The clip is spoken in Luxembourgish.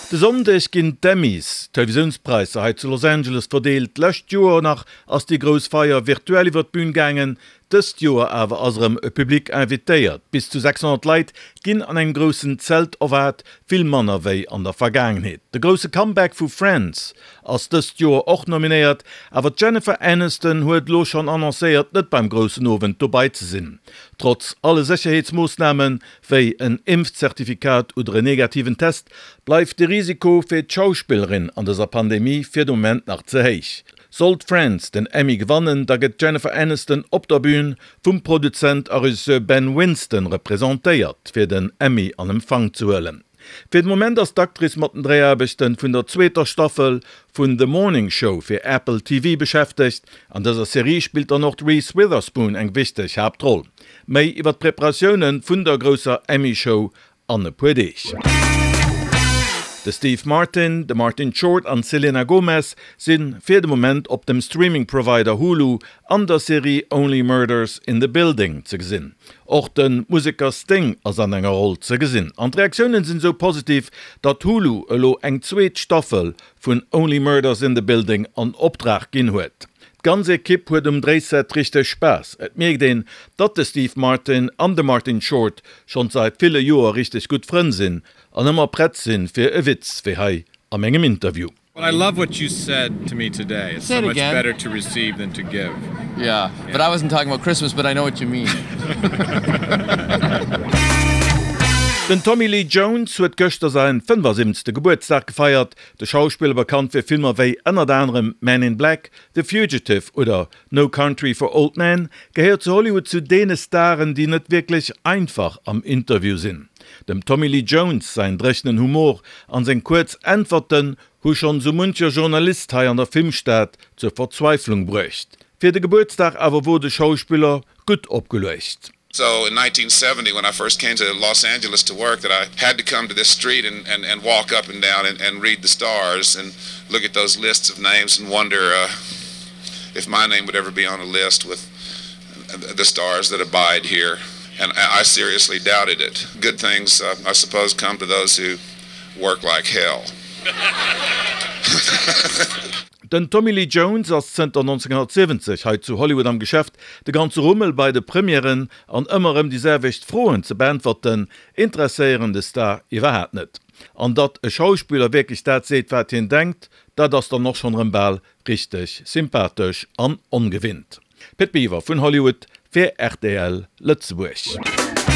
De Sonntag ginn d'Emmys, Televisionspreise heit zu Los Angeles verdeelt, lächt Joer nach ass die Grousfeier virtuell iwwer d'Bün gangen, dëst Joer awer asrem e Publik invitéiert. Bis zu 600 Leiit ginn an eng grossen Zelt erwart, vill Manner wéi an der Vergangenheet. De grosse Comeback vu Friends ass dëst Joer och nominéiert, awer Jennifer Aniston huet lo schon annoncéiert, net beim grossen Owen dobei ze sinn. Trotz alle Sicherheitsmaßnahmen wéi en Impfzertifikat oder en negativen Test bleif de Risiko fir d'Schauspielerin an dieser Pandemie fir d' Moment nach ze héich. Sollt Friends den Emmy gewannen, da gët Jennifer Aniston op der Bühn vum Produzent a Regisseur Ben Winston repräsentéiert, fir den Emmy an Empfang zu hëllen. Fir d' Moment ass d'Aktris mat den Dreharbechten vun der zweiter Staffel vun The Morning Show fir Apple TV beschäftigt, an dieser Serie spielt noch Reese Witherspoon eng wichtig Hauptroll. Mei iwwer d'Präparatiounen vun der grosser Emmy-Show an e puedeich. De Steve Martin, de Martin Short an Selena Gomez sinn fir de Moment op dem Streaming-Provider Hulu an der Serie Only Murders in the Building ze gesinn. Och den Musiker Sting ass an enger Roll ze gesinn. An Reaktionen sinn so positiv, dat Hulu elo eng zweet Staffel vun Only Murders in the Building an Opdrag ginn huet. Ganze Kipp huet Drehset richtig Spaß. Et merkt den, dat de Steve Martin an de Martin Short schon seit viele Joer richtig gut frën sinn, an immer brett sinn fir e Witz fir hei am engem Interview. Well, I love what you said to me today. It's so much better to receive than to give. Yeah, but I wasn't talking about Christmas, but I know what you mean. Den Tommy Lee Jones huet gëchter sein 75. Geburtstag gefeiert. De Schauspieler bekannt fir Filmer wéi ënner anderem Man in Black, The Fugitive oder No Country for Old Men, gehört zu Hollywood zu dene Starren, die net wirklich einfach am Interview sinn. Dem Tommy Lee Jones sein drechnen Humor an sen kurz Antworten hu schon so muncher Journalist hei an der Filmstaat zur Verzweiflung brächt. Fir de Geburtstag awer wurde Schauspieler gut opgeleucht. So in 1970, when I first came to Los Angeles to work, that I had to come to this street and walk up and down and read the stars and look at those lists of names and wonder if my name would ever be on a list with the stars that abide here. And I seriously doubted it. Good things, I suppose, come to those who work like hell. Den Tommy Lee Jones ass Center 1970 heit zu Hollywood am Geschäft, de ganze Rummel bei de Premieren an ëmmerem die selwicht Froen ze beantworten, interesseierende Star iwwerhät net. An dat e Schauspieler wirklich dat seet, wat hin denkt, dat ass der noch schon Rembal richtig, sympathisch an ongewinnt. Pitt Beaver vun Hollywood fir RTL Lützeburg.